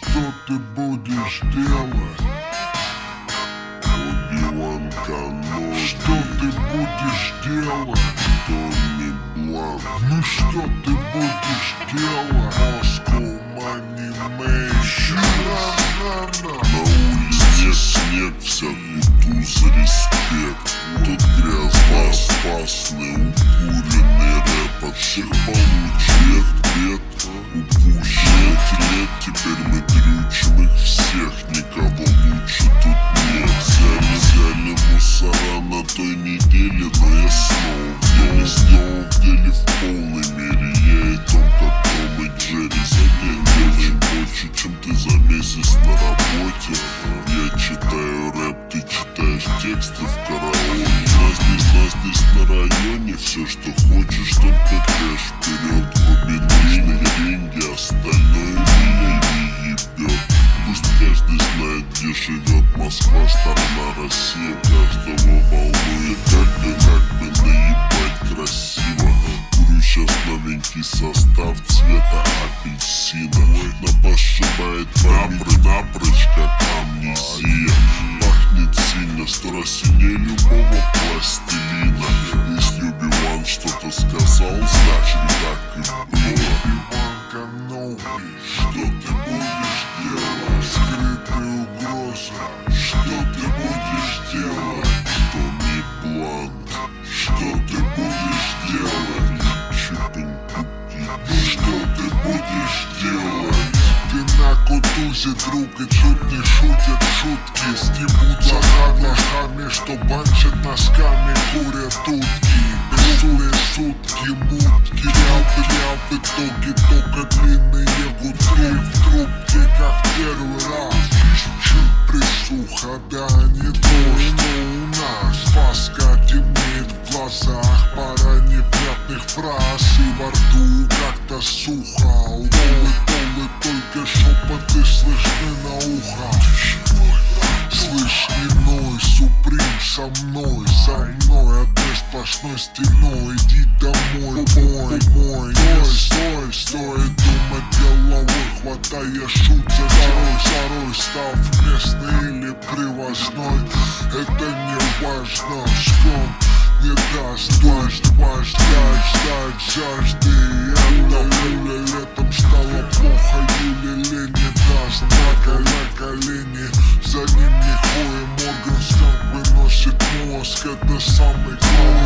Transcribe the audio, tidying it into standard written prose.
Что ты будешь делать? Оби-Ван Кеноби. Что ты будешь делать? Тони Бланк. Ну что ты будешь делать? Moscow Money Mansion. На улице снег, вся кутуза респект. Тут грязь, опасный, укуренный рэп. От всех получек бед упущен лет. Теперь мы дрючим их всех, никого лучше тут нет. Взяли мусора на той неделе, но я снова в деле в полной мере. Я и Том, как Том и Джерри, задел больше, чем ты за месяц на работе. Я читаю рэп, ты читаешь тексты в караоке. Нас здесь на районе все, что хочешь, только кэш. Вперед, обе нужны деньги, остальное меня не ебет. Пусть каждый знает, где живет Москва, сторона Россия. Каждого волнует, как бы наебать красиво. Курю сейчас новенький состав цвета апельсина. Напошибает напрочь, как амнезия. Пахнет сильно, 100 раз сильнее любого пластилина. Если Оби-Ван что-то сказал, значит так и было. Obi-Wan Kenobi. Что ты будешь делать? Скрытые угрозы. Что ты будешь делать? Тони Бланк. Что ты будешь делать? Что ты будешь делать? Ты на кутузе, друг, и тут не шутят шутки. Стебутся хадлахами, что банчат носками, курят утки. Бессурые сутки, мутки, ряд в итоге только длинные гудки в трубке, как первый раз. Чуть присуха, да не то, что у нас. Фаска темнеет в глазах, пара невнятных фраз, и во рту как-то сухо. Улы, только шепоты слышны на ухо. Слышь, не ной, Суприм со мной, одной сплошной стеной. Иди домой, мой, стой, думать головой, хватая шут за второй, став местный или привозной. Это не важно, шком не даст дождь, ждать жажды. Это летом стало плохо, июле не даст. На колени, за ним не ходим, Моргенстерн выносит мозг. Это самый класс.